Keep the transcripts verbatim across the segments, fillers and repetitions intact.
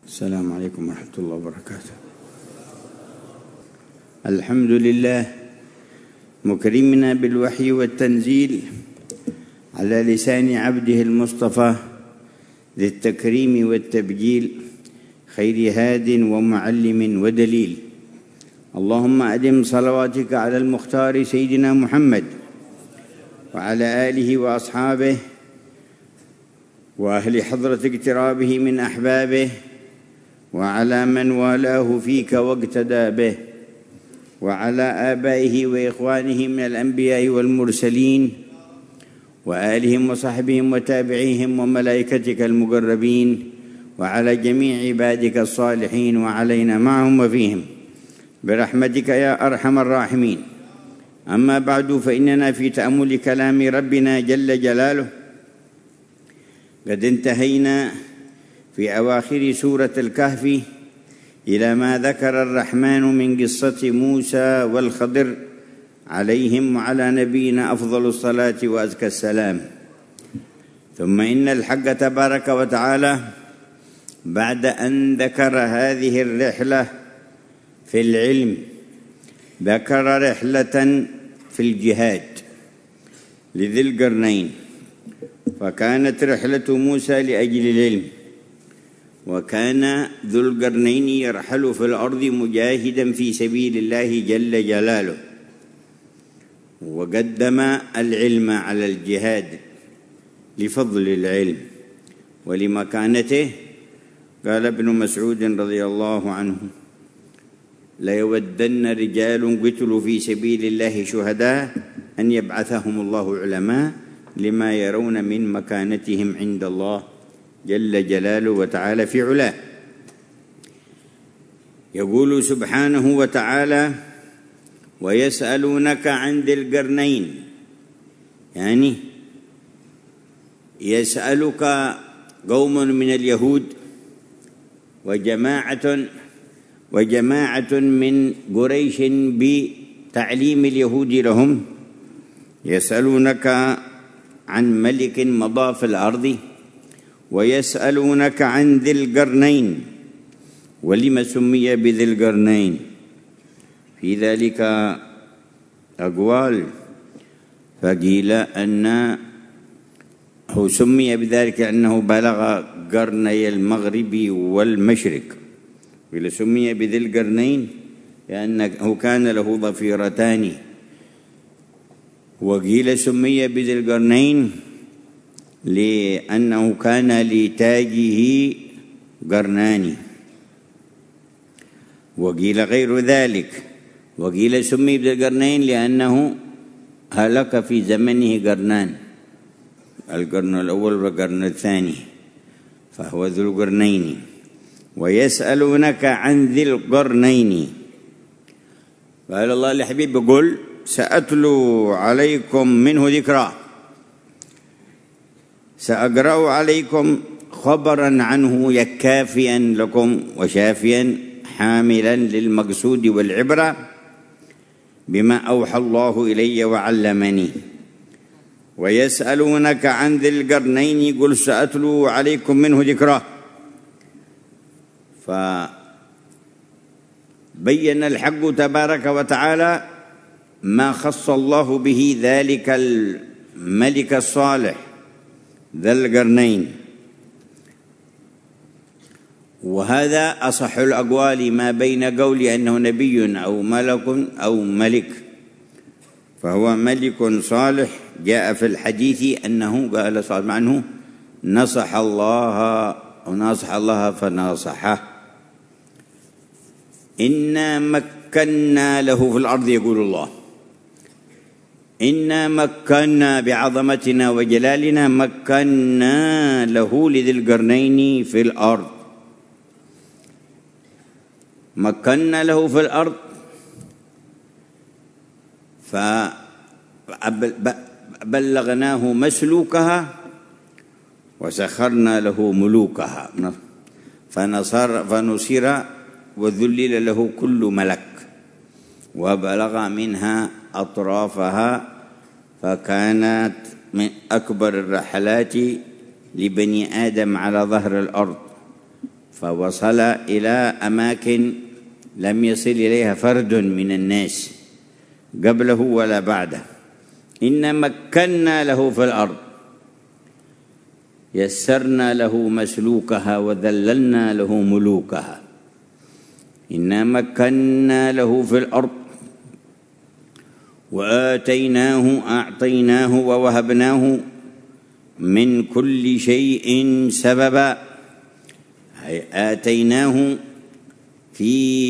السلام عليكم ورحمة الله وبركاته. الحمد لله مكرمنا بالوحي والتنزيل على لسان عبده المصطفى ذي التكريم والتبجيل، خير هاد ومعلم ودليل. اللهم أدم صلواتك على المختار سيدنا محمد وعلى آله وأصحابه وأهل حضرة اقترابه من أحبابه وعلى من والاه فيك واقتدى به، وعلى آبائه وإخوانه من الأنبياء والمرسلين وآلهم وصحبهم وتابعيهم وملائكتك المقربين، وعلى جميع عبادك الصالحين وعلينا معهم وفيهم برحمتك يا أرحم الراحمين. أما بعد، فإننا في تأمل كلام ربنا جل جلاله قد انتهينا في أواخر سورة الكهف إلى ما ذكر الرحمن من قصة موسى والخضر عليهم وعلى نبينا أفضل الصلاة وأزكى السلام. ثم إن الحق تبارك وتعالى بعد أن ذكر هذه الرحلة في العلم ذكر رحلة في الجهاد لذي القرنين، فكانت رحلة موسى لأجل العلم، وكان ذو القرنين يرحل في الأرض مجاهدا في سبيل الله جل جلاله، وقدم العلم على الجهاد لفضل العلم ولمكانته. قال ابن مسعود رضي الله عنه: ليودن رجال قتلوا في سبيل الله شهداء أن يبعثهم الله علماء لما يرون من مكانتهم عند الله جل جلاله وتعالى في علاه. يقول سبحانه وتعالى: ويسألونك عن ذي القرنين، يعني يسألك قوم من اليهود وجماعة وجماعة من قريش بتعليم اليهود لهم، يسألونك عن ملك مضى في الأرض، ويسألونك عن ذي القرنين. ولم سمي بذي القرنين؟ في ذلك أقوال، فقيل أنه سمي بذلك أنه بلغ قرني المغرب والمشرق، قيل سمي بذي القرنين لأنه كان له ضفيرتان، وقيل سمي بذي القرنين لأنه كان لتاجه قرنان، وقيل غير ذلك، وقيل سمي بذي القرنين لأنه هلك في زمنه قرنان، القرن الأول والقرن الثاني، فهو ذو القرنين. ويسألونك عن ذي القرنين، قال الله لحبيب قل سأتلو عليكم منه ذكرى، سأقرأ عليكم خبرا عنه يكافيا لكم وشافيا حاملا للمقصود والعبرة بما أوحى الله إلي وعلمني. ويسألونك عن ذي القرنين قل سأتلو عليكم منه ذكرى، فبين الحق تبارك وتعالى ما خص الله به ذلك الملك الصالح ذا القرنين، وهذا أصح الأقوال ما بين قول أنه نبي أو ملك أو ملك، فهو ملك صالح. جاء في الحديث أنه قال صلى الله عليه وسلم عنه: نصح الله ونصح الله فناصحه. إنا مكنا له في الأرض، يقول الله، إنا مكنا بعظمتنا وجلالنا مكنا له لذي القرنين في الأرض. مكنا له في الأرض فبلغناه مسلوكها وسخرنا له ملوكها، فنصر فنصر وذلل له كل ملك وبلغ منها أطرافها، فكانت من أكبر الرحلات لبني آدم على ظهر الأرض، فوصل إلى أماكن لم يصل إليها فرد من الناس قبله ولا بعده. إنا مكنا له في الأرض يسرنا له مسلوكها وذللنا له ملوكها. إنا مكنا له في الأرض وآتيناه أعطيناه ووهبناه من كل شيء سببا. آتيناه في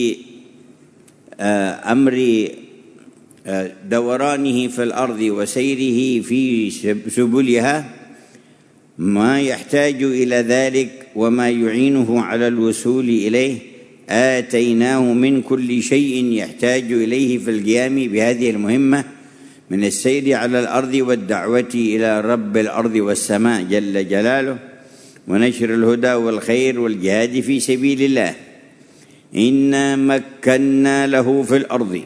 أمر دورانه في الأرض وسيره في سبلها ما يحتاج إلى ذلك وما يعينه على الوصول إليه. آتيناه من كل شيء يحتاج إليه في القيام بهذه المهمة من السير على الأرض والدعوة إلى رب الأرض والسماء جل جلاله ونشر الهدى والخير والجهاد في سبيل الله. إنا مكنا له في الأرض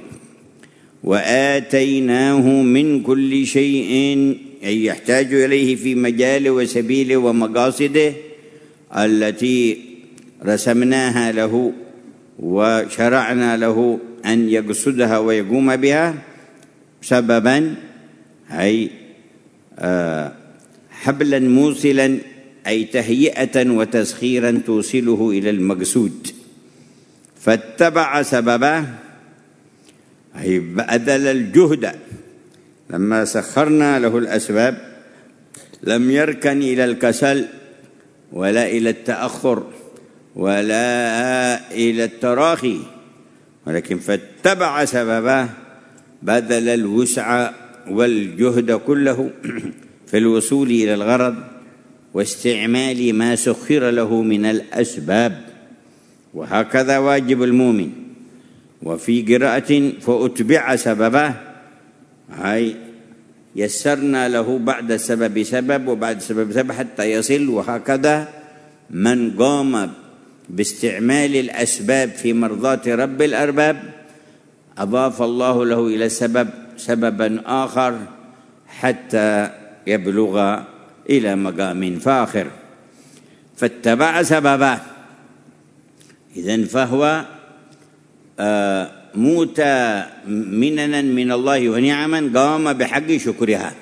وآتيناه من كل شيء أي يحتاج إليه في مجاله وسبيله ومقاصده التي رسمناها له وشرعنا له أن يقصدها ويقوم بها سببا أي حبلا موصلا أي تهيئة وتسخيرا توصله إلى المقصود. فاتبع سببه أي بذل الجهد لما سخرنا له الأسباب لم يركن إلى الكسل ولا إلى التأخر ولا إلى التراخي، ولكن فاتبع سببه بذل الوسع والجهد كله في الوصول إلى الغرض واستعمال ما سخر له من الأسباب. وهكذا واجب المؤمن. وفي قراءة فأتبع سببه أي يسرنا له بعد السبب سبب وبعد سبب سبب حتى يصل. وهكذا من قام باستعمال الأسباب في مرضاة رب الأرباب أضاف الله له إلى السبب سببا آخر حتى يبلغ إلى مقام فاخر. فاتبع سببه إذن فهو آه موتى مننا من الله ونعما قام بحق شكرها،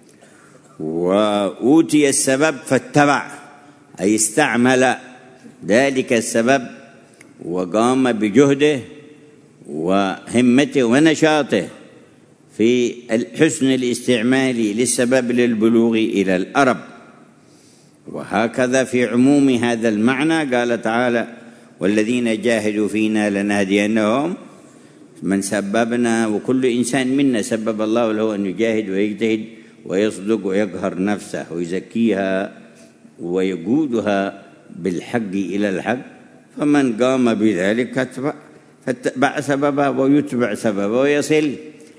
وأوتي السبب فاتبع أي استعمل ذلك السبب وقام بجهده وهمته ونشاطه في حسن الاستعمال للسبب للبلوغ إلى الأرب. وهكذا في عموم هذا المعنى قال تعالى والذين جاهدوا فينا لنهدينهم من سببنا. وكل إنسان منا سبب الله له أن يجاهد ويجتهد ويصدق ويقهر نفسه ويزكيها ويقودها بالحق إلى الحق. فمن قام بذلك فاتبع سببه ويتبع سببه ويصل.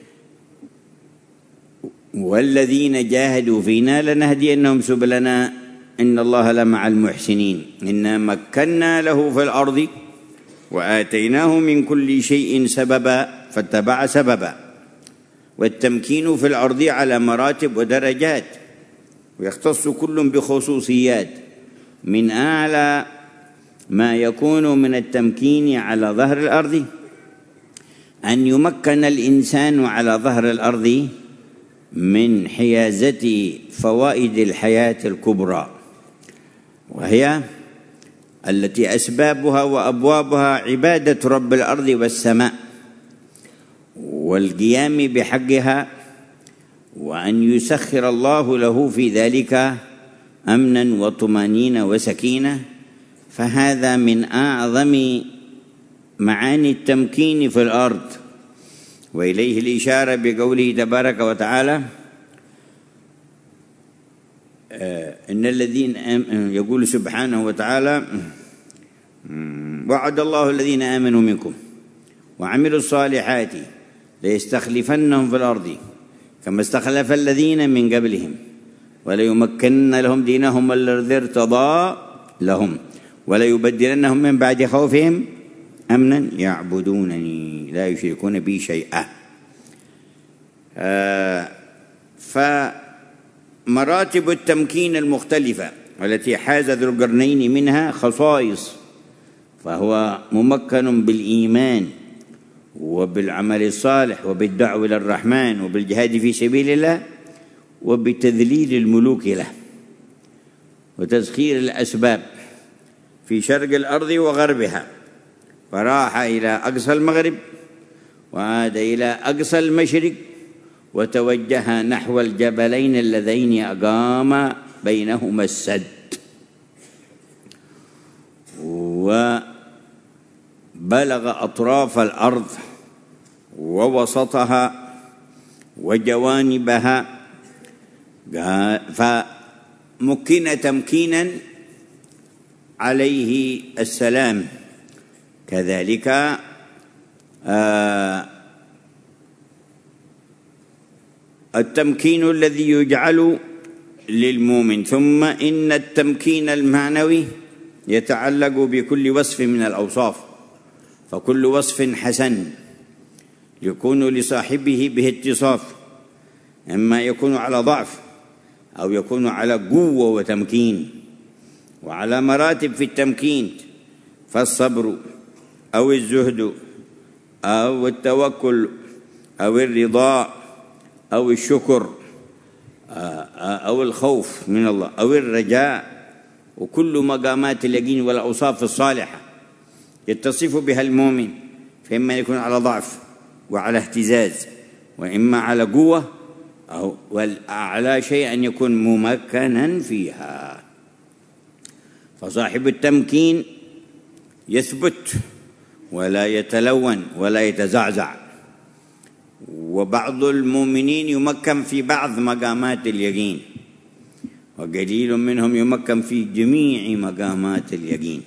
والذين جاهدوا فينا لنهدينهم سبلنا إن الله لمع المحسنين. إنا مكنا له في الأرض وآتيناه من كل شيء سببا فاتبع سببا. والتمكين في الأرض على مراتب ودرجات، ويختص كل بخصوصيات. من أعلى ما يكون من التمكين على ظهر الأرض أن يمكن الإنسان على ظهر الأرض من حيازة فوائد الحياة الكبرى، وهي التي أسبابها وأبوابها عبادة رب الأرض والسماء والقيام بحقها، وأن يسخر الله له في ذلك أمنا وطمانينة وسكينة. فهذا من أعظم معاني التمكين في الأرض، وإليه الإشارة بقوله تبارك وتعالى إن الذين يقول سبحانه وتعالى وعد الله الذين آمنوا منكم وعملوا الصالحات ليستخلفنهم في الأرض كما استخلف الذين من قبلهم وليمكنن لهم دينهم الذي ارتضى لهم وليبدلنهم من بعد خوفهم أمنا يعبدونني لا يشركون بي شيئا. آه فمراتب التمكين المختلفة التي حاز ذو القرنين منها خصائص فهو ممكن بالإيمان وبالعمل الصالح وبالدعوة إلى الرحمن وبالجهاد في سبيل الله وبتذليل الملوك له وتسخير الأسباب في شرق الأرض وغربها، فراح إلى أقصى المغرب وعاد إلى أقصى المشرق وتوجه نحو الجبلين اللذين أقام بينهما السد، وبلغ أطراف الأرض ووسطها وجوانبها، فمكن تمكينا عليه السلام. كذلك آه التمكين الذي يجعل للمؤمن. ثم إن التمكين المعنوي يتعلق بكل وصف من الأوصاف، فكل وصف حسن يكون لصاحبه به اتصاف، إما يكون على ضعف أو يكون على قوة وتمكين، وعلى مراتب في التمكين، فالصبر أو الزهد أو التوكل أو الرضا أو الشكر أو الخوف من الله أو الرجاء، وكل مقامات اليقين والأوصاف الصالحة يتصف بها المؤمن، فإما يكون على ضعف وعلى اهتزاز، وإما على قوة، أو والأعلى شيء أن يكون ممكنا فيها. فصاحب التمكين يثبت ولا يتلون ولا يتزعزع، وبعض المؤمنين يمكن في بعض مقامات اليقين، وقليل منهم يمكن في جميع مقامات اليقين.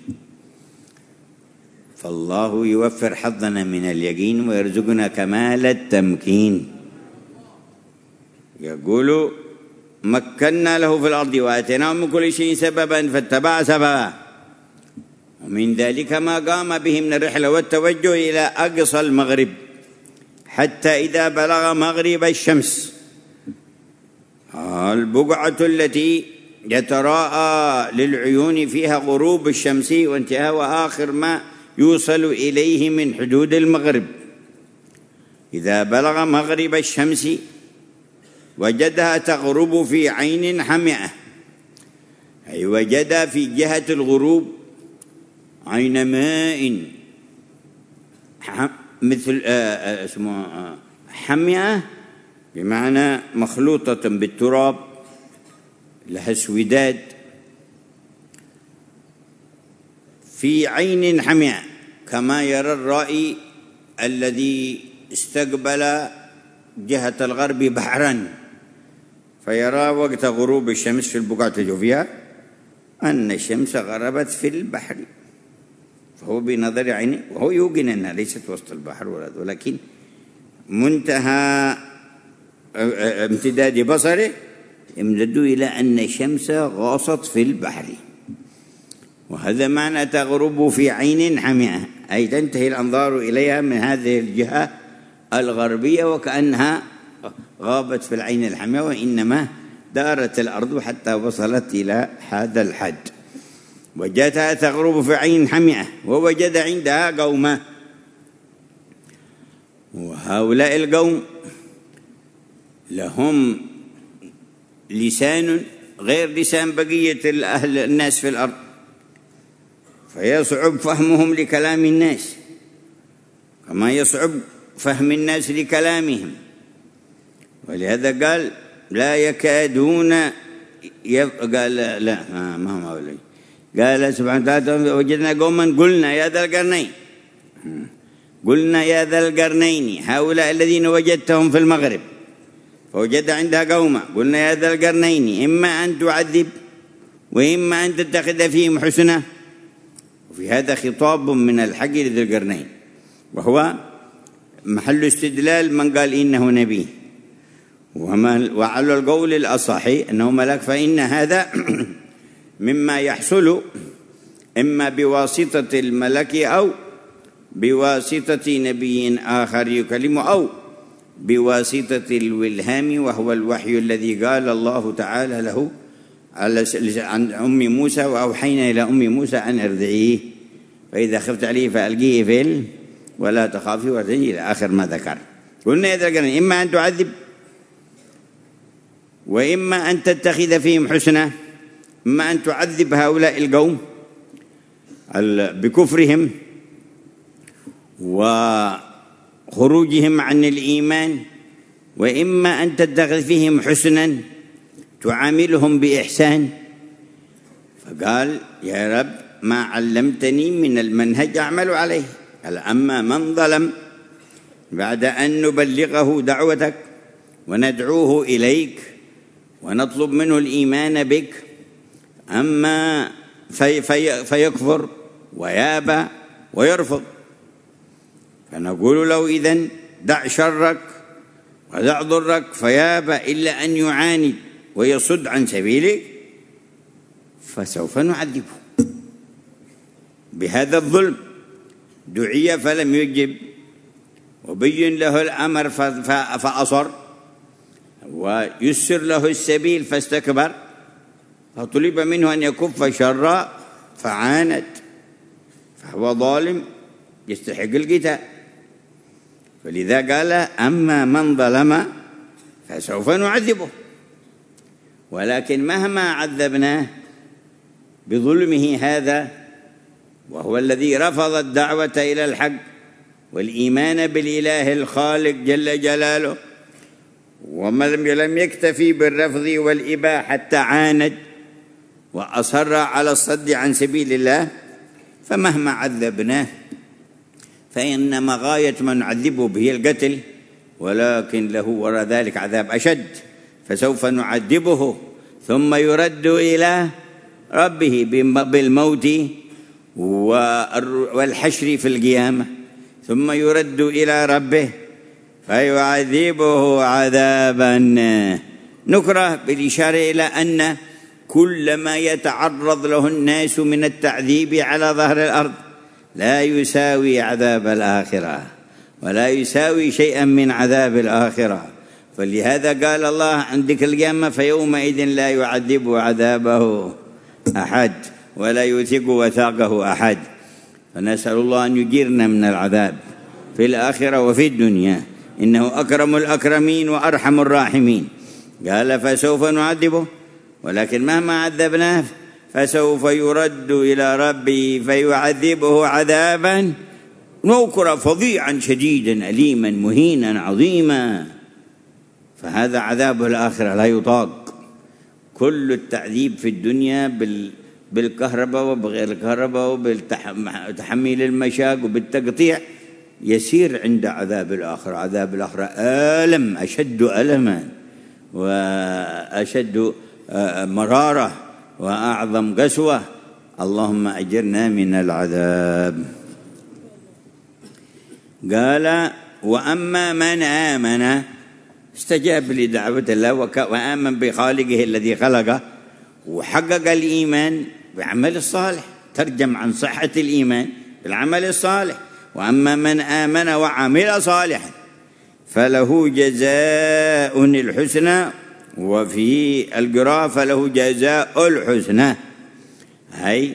فالله يوفر حظنا من اليقين ويرزقنا كمال التمكين. يقول مكنا له في الأرض وآتيناه من كل شيء سببا فاتبع سببا، ومن ذلك ما قام به من الرحلة والتوجه إلى أقصى المغرب حتى إذا بلغ مغرب الشمس، البقعة التي يتراءى للعيون فيها غروب الشمس وانتهاء وآخر ما يوصل إليه من حدود المغرب. إذا بلغ مغرب الشمس وجدها تغرب في عين حمئة، أي وجد في جهة الغروب عين ماء مثل اسمه حمئة، بمعنى مخلوطة بالتراب، لها اسوداد، في عين حمئة، كما يرى الرائي الذي استقبل جهة الغرب بحرا فيرى وقت غروب الشمس في البقعة الجوفية أن الشمس غربت في البحر، فهو بنظر عينه وهو يوقن أنها ليست وسط البحر، ولكن منتهى امتداد بصره يمتد إلى أن الشمس غاصت في البحر، وهذا معنى تغرب في عين حمئة، أي تنتهي الأنظار إليها من هذه الجهة الغربية وكأنها غابت في العين الحمئة، وإنما دارت الأرض حتى وصلت إلى هذا الحد. وجدتها تغرب في عين حمئة ووجد عندها قوما، وهؤلاء القوم لهم لسان غير لسان بقية الأهل الناس في الأرض، فيصعب فهمهم لكلام الناس كما يصعب فهم الناس لكلامهم، ولهذا قال لا يكادون يف... قال لا, لا ما هو أولي. قال سبحانه وتعالى وجدنا قوما قلنا يا ذا القرنين، قلنا يا ذا القرنين، هؤلاء الذين وجدتهم في المغرب فوجد عندها قوما، قلنا يا ذا القرنين إما أن تعذب وإما أن تتخذ فيهم حسنا. وفي هذا خطاب من الحق لذي القرنين، وهو محل استدلال من قال إنه نبي، وعلى القول الأصحي أنه ملك، فإن هذا مما يحصل إما بواسطة الملك أو بواسطة نبي آخر يكلمه أو بواسطة الولهام، وهو الوحي الذي قال الله تعالى له عن أم موسى وأوحينا إلى أم موسى أن ارضعيه، فإذا خفت عليه فألقيه في ال ولا تخافي وارتجي إلى آخر ما ذكر. قلنا إذا قلنا إما أن تعذب وإما أن تتخذ فيهم حسنا، إما أن تعذب هؤلاء القوم بكفرهم وخروجهم عن الإيمان، وإما أن تتخذ فيهم حسنا تعاملهم بإحسان. فقال يا رب ما علمتني من المنهج أعمل عليه. قال أما من ظلم بعد أن نبلغه دعوتك وندعوه إليك ونطلب منه الإيمان بك، أما في في فيكفر ويابى ويرفض، فنقول له إذن دع شرك ودع ضرك، فيابى إلا أن يعاند ويصد عن سبيلك، فسوف نعذبه بهذا الظلم. دعي فلم يجب، وبين له الأمر فأصر، ويسر له السبيل فاستكبر، فطلب منه أن يكف شرا فعاند، فهو ظالم يستحق القتال. فلذا قال أما من ظلم فسوف نعذبه، ولكن مهما عذبناه بظلمه هذا، وهو الذي رفض الدعوة إلى الحق والإيمان بالإله الخالق جل جلاله، ومن لم يكتفي بالرفض والإباحة حتى عاند وأصر على الصد عن سبيل الله، فمهما عذبناه فإنما غاية ما نعذبه به القتل، ولكن له وراء ذلك عذاب أشد. فسوف نعذبه ثم يرد إلى ربه بالموت والحشر في القيامة، ثم يرد إلى ربه فيعذبه عذابا نكرة، بالإشارة إلى أن كل ما يتعرض له الناس من التعذيب على ظهر الأرض لا يساوي عذاب الآخرة، ولا يساوي شيئا من عذاب الآخرة. فلهذا قال الله عندك القيامة فيومئذ لا يعذب عذابه أحد ولا يوثق وثاقه أحد. فنسأل الله أن يجيرنا من العذاب في الآخرة وفي الدنيا، إنه أكرم الأكرمين وأرحم الراحمين. قال فسوف نعذبه، ولكن مهما عذبناه فسوف يرد إلى ربه فيعذبه عذابا نكرا فظيعا شديدا أليما مهينا عظيما. فهذا عذاب الآخرة لا يطاق. كل التعذيب في الدنيا بال بالكهرباء وبغير الكهرباء وبالتحميل المشاق وبالتقطيع يسير عند عذاب الآخرة. عذاب الآخرة ألم، أشد ألما وأشد مرارة وأعظم قسوة. اللهم أجرنا من العذاب. قال وأما من آمن، استجاب لدعوة الله وآمن بخالقه الذي خلقه وحقق الإيمان بعمل الصالح، ترجم عن صحة الإيمان بالعمل الصالح. وأما من آمن وعمل صالحا فله جزاء الحسنى، وفي القراءة فله جزاء الحسنى، هي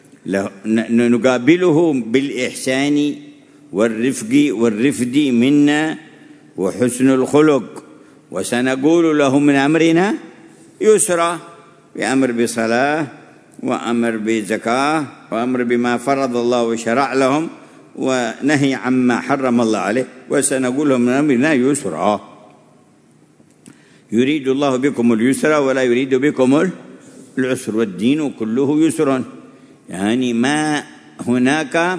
نقابله بالإحسان والرفق والرفد منا وحسن الخلق، وسنقول له من أمرنا يسرا، بأمر بصلاة وأمر بزكاة وأمر بما فرض الله وشرع لهم ونهي عما حرم الله عليه، وسنقول لهم من أمرنا يسرا. يريد الله بكم اليسر ولا يريد بكم العسر، والدين كله يسر. يعني ما هناك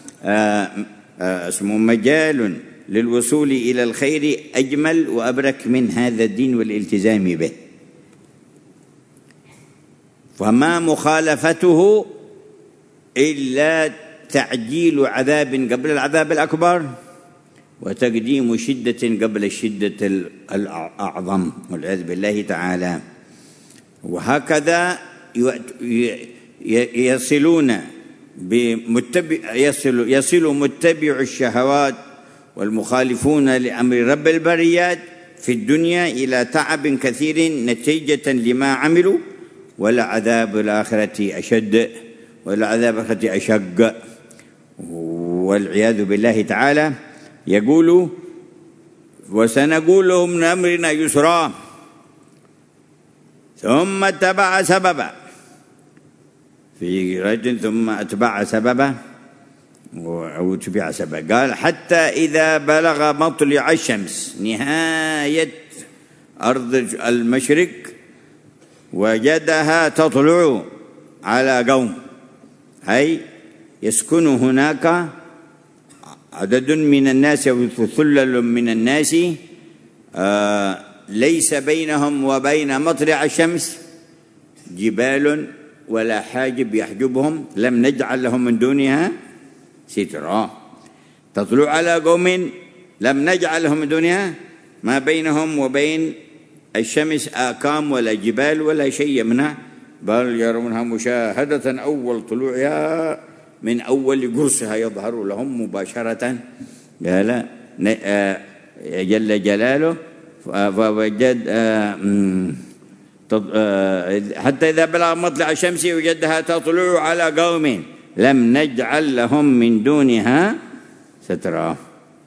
اسمه مجال للوصول إلى الخير أجمل وأبرك من هذا الدين والالتزام به. فما مخالفته إلا تعجيل عذاب قبل العذاب الأكبر وتقديم شدة قبل الشدة الأعظم والعياذ بالله تعالى. وهكذا يصلون بمتبع يصل يصل متبع الشهوات والمخالفون لأمر رب البريات في الدنيا إلى تعب كثير نتيجة لما عملوا، ولعذاب الآخرة أشد ولعذاب الآخرة أشق. والعياذ بالله تعالى. يقول: وسنقول لهم من أمرنا يسرا ثم اتبع سببا، في رجل ثم اتبع سببا أو اتبع سببا. قال: حتى إذا بلغ مطلع الشمس نهاية أرض المشرق وجدها تطلع على قوم، أي يسكن هناك عدد من الناس أو ثلل من الناس آه ليس بينهم وبين مطلع الشمس جبال ولا حاجب يحجبهم، لم نجعل لهم من دونها سترا. تطلع على قوم لم نجعل لهم من دونها ما بينهم وبين الشمس آكام ولا جبال ولا شيء منها، بل يرونها مشاهدة أول طلوعها من أول قرصها يظهر لهم مباشرة. قال جل جلاله: فوجد حتى إذا بلغ مطلع الشمس وجدها تطلع على قوم لم نجعل لهم من دونها سترا.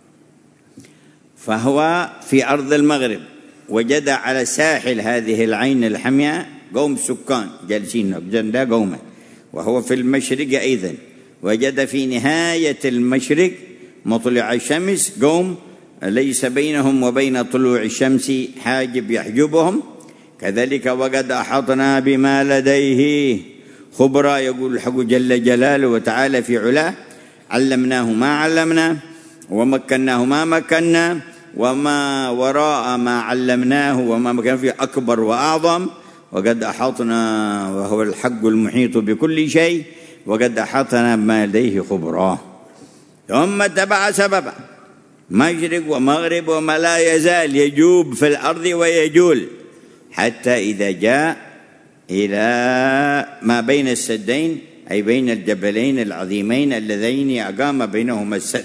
فهو في أرض المغرب وجد على ساحل هذه العين الحمياء قوم سكان جالسين جنب قوما، وهو في المشرق أيضا وجد في نهاية المشرق مطلع الشمس قوم ليس بينهم وبين طلوع الشمس حاجب يحجبهم. كذلك وقد أحطنا بما لديه خبرا. يقول الحق جل جلاله وتعالى في علاه: علمناه ما علمنا ومكناه ما مكنا وما وراء ما علمناه وما مكنا فيه أكبر وأعظم. وقد أحطنا وهو الحق المحيط بكل شيء، وقد أحطنا بما لديه خبرا. ثم اتبع سببا، مشرق ومغرب وما لا يزال يجوب في الأرض ويجول حتى إذا جاء إلى ما بين السدين، أي بين الجبلين العظيمين اللذين أقام بينهما السد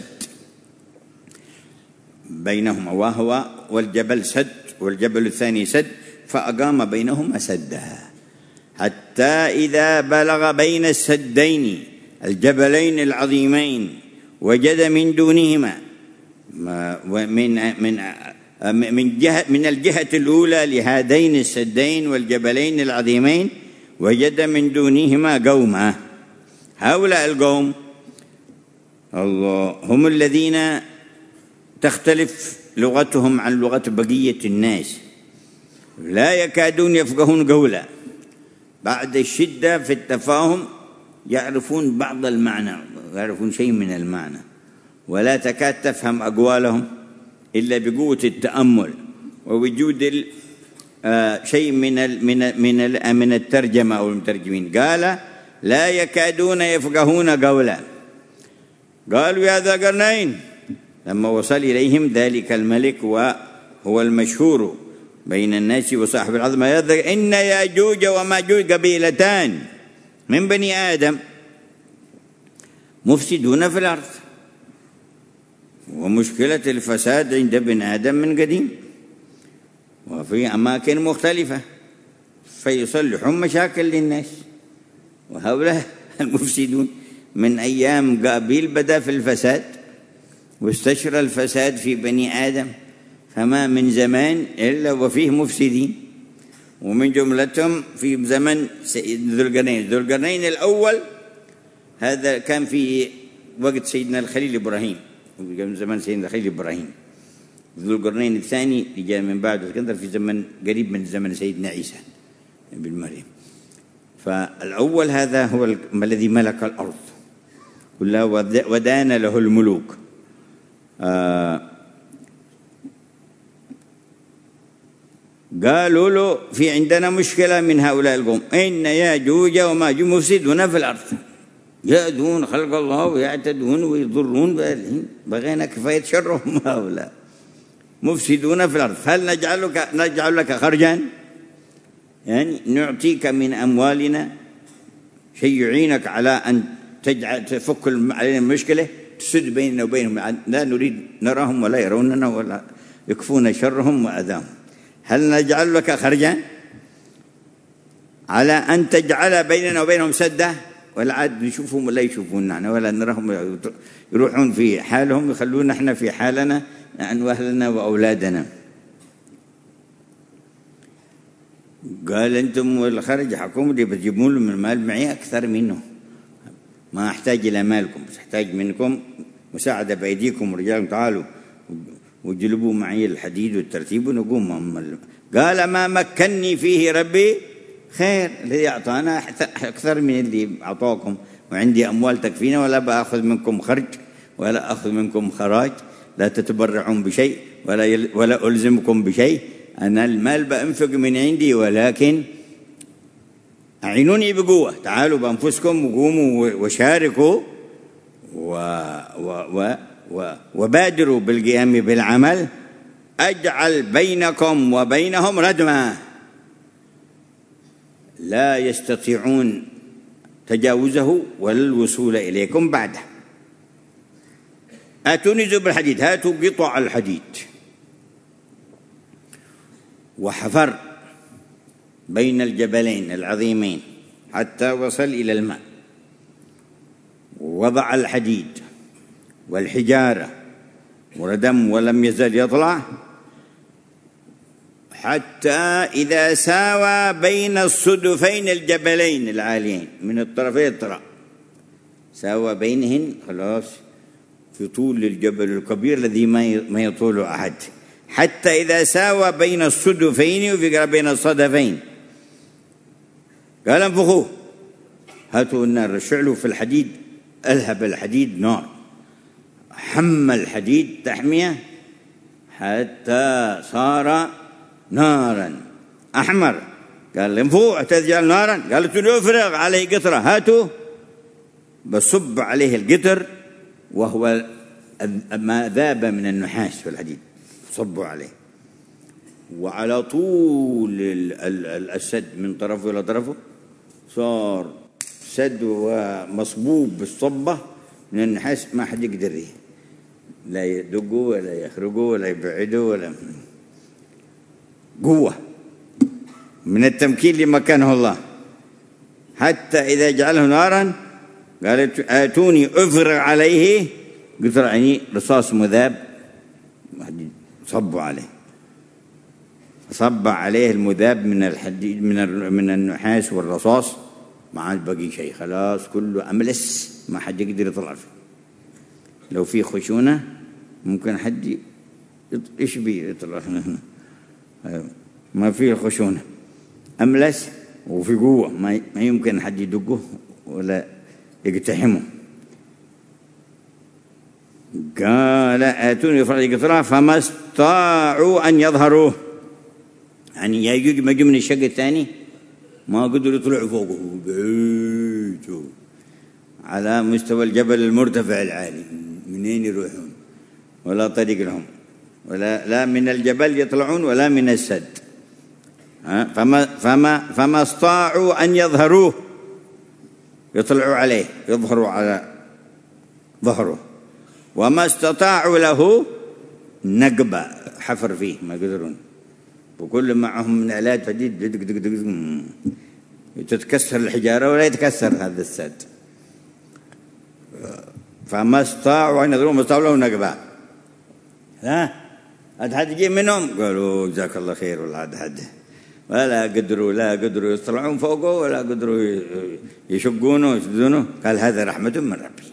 بينهما، وهو والجبل سد والجبل الثاني سد، فأقام بينهما سدا حتى إذا بلغ بين السدين الجبلين العظيمين وجد من دونهما من من من جهة من الجهة الأولى لهذين السدين والجبلين العظيمين وجد من دونهما قوما. هؤلاء القوم الله هم الذين تختلف لغتهم عن لغة بقية الناس، لا يكادون يفقهون قولا. بعد الشدة في التفاهم يعرفون بعض المعنى، يعرفون شيء من المعنى، ولا تكاد تفهم أقوالهم إلا بقوة التأمل ووجود شيء من من من من الترجمة أو المترجمين. قال: لا يكادون يفقهون قولا. قالوا: يا ذا قرنين، لما وصل إليهم ذلك الملك وهو المشهور بين الناس وصاحب العظمة: يا ذا إن ياجوج وماجوج قبيلتان من بني آدم مفسدون في الأرض. ومشكلة الفساد عند ابن آدم من قديم وفي أماكن مختلفة، فيصلحون مشاكل للناس. وهؤلاء المفسدون من أيام قابيل بدأ في الفساد واستشرى الفساد في بني آدم، فما من زمان إلا وفيه مفسدين، ومن جملتهم في زمن ذو القرنين. ذو القرنين الأول هذا كان في وقت سيدنا الخليل إبراهيم، من زمن سيدنا الخليل إبراهيم. ذو القرنين الثاني جاء من بعد اسكندر في زمن قريب من زمن سيدنا عيسى بن مريم. فالأول هذا هو الذي ملك الأرض كلها ودان له الملوك. آه قالوا له: في عندنا مشكلة من هؤلاء القوم، إن ياجوج وماجوج مفسدون في الأرض، يأذون خلق الله ويعتدون ويضرون، بغينا كفاية شرهم هؤلاء مفسدون في الأرض. هل نجعلك نجعل لك خرجا، يعني نعطيك من أموالنا شيء يعينك على أن تجعل تفك علينا المشكلة، تسد بيننا وبينهم، لا نريد نراهم ولا يروننا ولا يكفون شرهم وأذاهم. هل نجعل لك خرجا على أن تجعل بيننا وبينهم سدة، ولا عاد نشوفهم ولا يشوفونا احنا، ولا نراهم يروحون في حالهم يخلونا احنا في حالنا عن أهلنا وأولادنا. قال أنتم والخرج حكومة دي بتجيبون له من المال معي أكثر منه، ما أحتاج إلى مالكم، بس أحتاج منكم مساعدة بأيديكم ورجالكم، تعالوا وجلبوا معي الحديد والترتيب ونقوم. قال ما مكنني فيه ربي خير، الذي أعطانا أكثر من اللي أعطاكم، وعندي أموال تكفينا، ولا بأخذ منكم خرج ولا أخذ منكم خراج، لا تتبرعون بشيء ولا ولا ألزمكم بشيء، أنا المال بأنفق من عندي، ولكن أعينوني بقوة، تعالوا بأنفسكم وقوموا وشاركوا و و و و وبادروا بالقيام بالعمل، أجعل بينكم وبينهم ردما لا يستطيعون تجاوزه ولا الوصول إليكم بعده. آتوني زبر الحديد، هاتوا قطع الحديد. وحفر بين الجبلين العظيمين حتى وصل إلى الماء، ووضع الحديد والحجارة وردم، ولم يزل يطلع حتى إذا ساوى بين الصدفين الجبلين العاليين من الطرفين الطرف، ساوى بينهن خلاص في طول الجبل الكبير الذي ما يطول أحد، حتى إذا ساوى بين الصدفين وفي بين الصدفين قال انفخوه، هاتوا النار، شعلوا في الحديد، ألهب الحديد نار، حمى الحديد تحمية حتى صار نارا أحمر. قال انفخوا تجعل نارا، قالت افرغ عليه قطرة، هاتوا بصب عليه القطر وهو ما ذاب من النحاس في الحديد، صبوا عليه، وعلى طول السد من طرفه إلى طرفه صار سد ومصبوب بالصبة من النحاس، ما حد يقدر لا يدقوا ولا يخرجوا ولا يبعدوا، ولا قوة من التمكين لمكانه الله. حتى إذا جعله نارا قالت آتوني أفرغ عليه قطر، يعني رصاص مذاب صبوا عليه، صب عليه المذاب من الحديد من من النحاس والرصاص، ما عاد بقي شيء، خلاص كله أملس، ما حد يقدر يطلع فيه. لو في خشونة ممكن حد يشبي يطلع، ما في خشونة، أملس وفي قوة، ما يمكن حد يدقه ولا يقتحمه. قال آتوني فرج قطرة فما استطاعوا أن يظهروه، يعني يجوج مجمع من الشق الثاني ما قدروا يطلعوا فوقه بعيد على مستوى الجبل المرتفع العالي، منين يروحون؟ ولا طريق لهم، ولا لا من الجبل يطلعون ولا من السد. فما فما فما استطاعوا أن يظهروه، يطلعوا عليه، يظهروا على ظهره، وما استطاعوا له نقبة، حفر فيه ما يقدرون، وكل معهم من آلات حديد دق دق دق تتكسر الحجارة ولا يتكسر هذا السد. فما استطاعوا أن يظهروا، ما استطاعوا له نقبة. ها هذا حد يجي منهم؟ قالوا جزاك الله خير، ولا عاد حد، ولا قدروا لا قدروا يطلعون فوقه ولا قدروا يشقونه ويسدونه. قال هذا رحمة من ربي.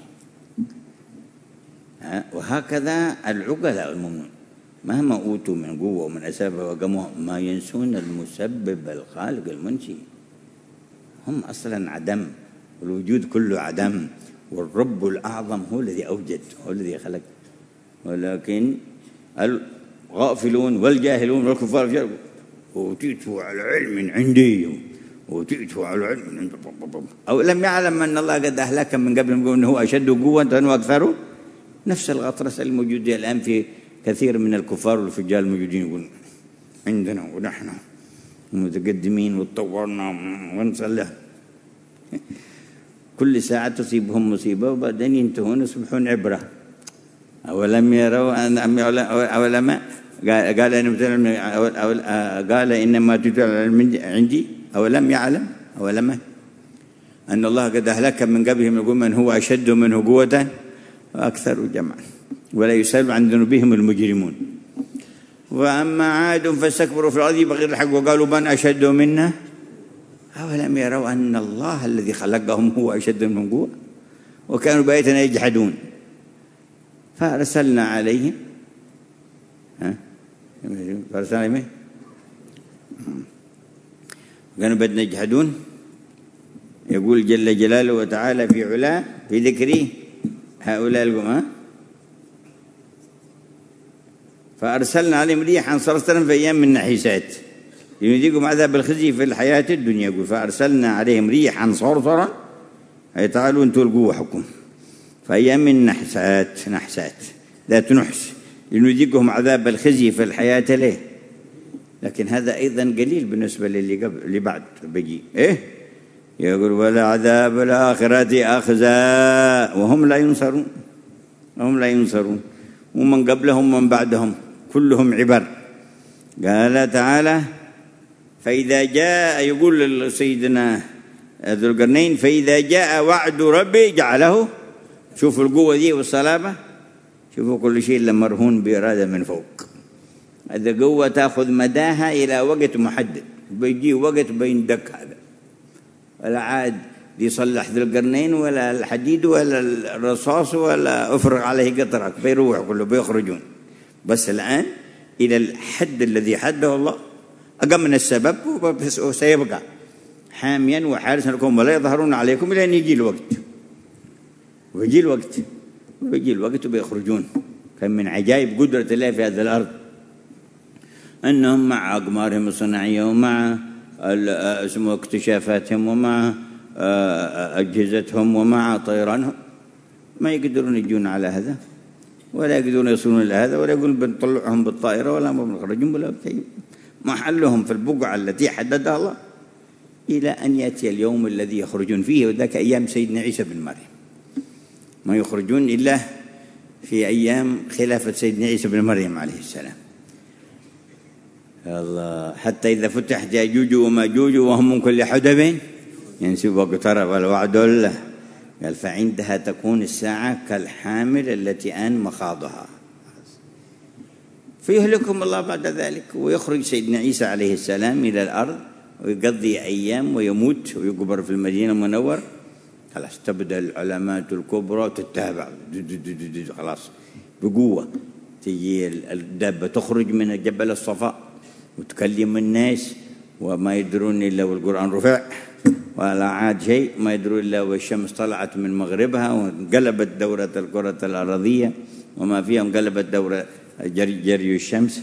وهكذا العقلاء المؤمنون مهما أوتوا من قوة ومن أسباب وقاموا ما ينسون المسبب الخالق المنشئ. هم أصلا عدم، والوجود كله عدم، والرب الأعظم هو الذي أوجد، هو الذي خلق. ولكن الغافلون والجاهلون والكفار أوتيته على علم عندي، أوتيته على علم عندي، أو لم يعلم أن الله قد أهلك من قبل، يقول أنه هو أشد قوة وأكثر. نفس الغطرسة الموجودة الآن في كثير من الكفار والفجار الموجودين، يقول عندنا ونحن متقدمين وتطورنا ونصلح. كل ساعة تصيبهم مصيبة وبعدين ينتهون يصبحون عبرة. أولم يروا أن أولم قال قال قال إنما تتلى عندي، أولم يعلم أولم أن الله قد أهلك من قبلهم يقول من هو أشد منه قوة وأكثر جمعا ولا يسأل عن ذنوبهم المجرمون. وأما عاد فاستكبروا في الأرض بغير الحق وقالوا من أشد منا أولم يروا أن الله الذي خلقهم هو أشد منهم قوة وكانوا بآياتنا يجحدون فأرسلنا عليهم ها فأرسلنا عليهم كانوا بدنا يجحدون. يقول جل جلاله وتعالى في علاه في ذكره هؤلاء القوم فأرسلنا عليهم ريحا صرصرا في أيام من نحسات لنذيقهم عذاب الخزي في الحياة الدنيا. يقول فأرسلنا عليهم ريحا صرصرا أي تعالوا أنتوا القوة حكم في أيام من نحسات نحسات ذات نحس لنذيقهم عذاب الخزي في الحياة له. لكن هذا أيضا قليل بالنسبة للي قبل اللي بعد بيجي إيه يقول ولا عذاب الآخرة أخزى وهم لا ينصرون وهم لا ينصرون ومن قبلهم ومن بعدهم كلهم عبر. قال تعالى فإذا جاء يقول سيدنا ذو القرنين فإذا جاء وعد ربي جعله شوفوا القوة دي والصلابة شوفوا كل شيء إلا مرهون بإرادة من فوق. هذا قوة تأخذ مداها إلى وقت محدد بيجي وقت بيندك هذا ولا عاد يصلح ذو القرنين ولا الحديد ولا الرصاص ولا أفرغ عليه قطرك بيروح كله بيخرجون. بس الآن إلى الحد الذي حده الله أقام من السبب وسيبقى حاميا وحارسا لكم ولا يظهرون عليكم إلى أن يجي الوقت ويجي الوقت ويجي الوقت وبيخرجون. كان من عجائب قدرة الله في هذه الأرض أنهم مع أقمارهم الصناعية ومع اسمه اكتشافاتهم ومع أجهزتهم ومع طيرانهم ما يقدرون يجون على هذا ولا يقدرون يصلون إلى هذا ولا يقول بنطلعهم بالطائرة ولا بنخرجهم ولا شيء. محلهم في البقعة التي حددها الله إلى أن يأتي اليوم الذي يخرجون فيه وذاك أيام سيدنا عيسى بن مريم. ما يخرجون إلا في أيام خلافة سيدنا عيسى بن مريم عليه السلام. الله حتى إذا فتح ياجوج وماجوج وهم من كل حدب ينسب واقترب الوعد الله. قال فعندها تكون الساعة كالحامل التي آن مخاضها فيهلكهم الله بعد ذلك ويخرج سيدنا عيسى عليه السلام إلى الأرض ويقضي أيام ويموت ويقبر في المدينة المنورة. خلاص تبدأ العلامات الكبرى تتابع خلاص بقوة تجي الدابة تخرج من جبل الصفاء وتكلم الناس وما يدرون إلا والقرآن رفع ولا عاد شيء ما يدرون إلا والشمس طلعت من مغربها وانقلبت دورة الكرة الأرضية وما فيها انقلبت دورة جري, جري الشمس.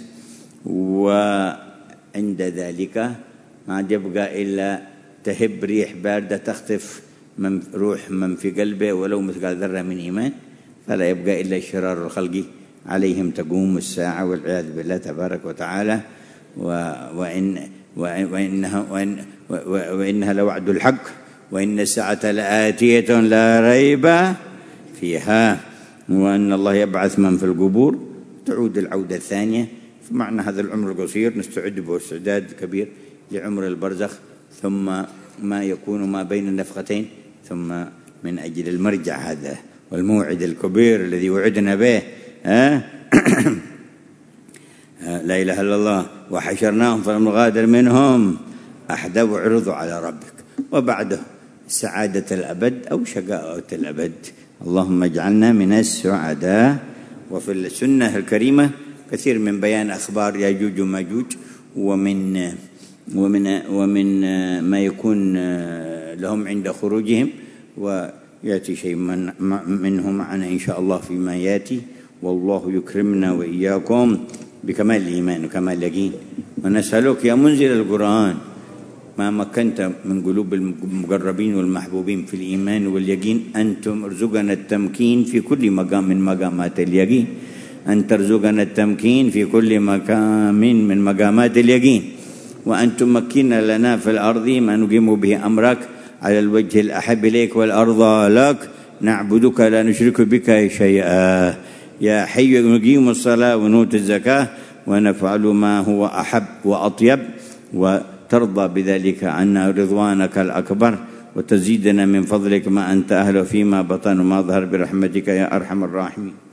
وعند ذلك ما يبقى إلا تهب ريح باردة تخطف من روح من في قلبه ولو مثقال ذرة من إيمان فلا يبقى إلا شرار الخلق عليهم تقوم الساعة والعياذ بالله تبارك وتعالى. وإن وإنها, وإن وإنها لوعد الحق وإن الساعة لآتية لا ريب فيها وأن الله يبعث من في القبور تعود العودة الثانية. فمعنى هذا العمر القصير نستعد به استعداد كبير لعمر البرزخ ثم ما يكون ما بين النفختين ثم من أجل المرجع هذا والموعد الكبير الذي وعدنا به ها لا إله إلا الله وحشرناهم فلم نغادر منهم أحدا وعرضوا على ربك وبعده سعادة الأبد أو شقاوة الأبد. اللهم اجعلنا من السعداء. وفي السنة الكريمة كثير من بيان أخبار ياجوج وماجوج ومن ومن ومن ما يكون لهم عند خروجهم ويأتي شيء من منه معنا إن شاء الله فيما يأتي. والله يكرمنا وإياكم بكمال الإيمان وكمال اليقين. ونسألك يا منزل القرآن ما مكنت من قلوب المقربين والمحبوبين في الإيمان واليقين أن ترزقنا التمكين في كل مقام من مقامات اليقين أن ترزقنا التمكين في كل مقام من مقامات اليقين وأن تمكن لنا في الأرض ما نقيم به أمرك على الوجه الأحب إليك والأرض لك نعبدك لا نشرك بك شيئا يا حي نقيم الصلاة ونؤتي الزكاة ونفعل ما هو أحب وأطيب وترضى بذلك عنا رضوانك الأكبر وتزيدنا من فضلك ما أنت أهله فيما بطن وما ظهر برحمتك يا أرحم الراحمين.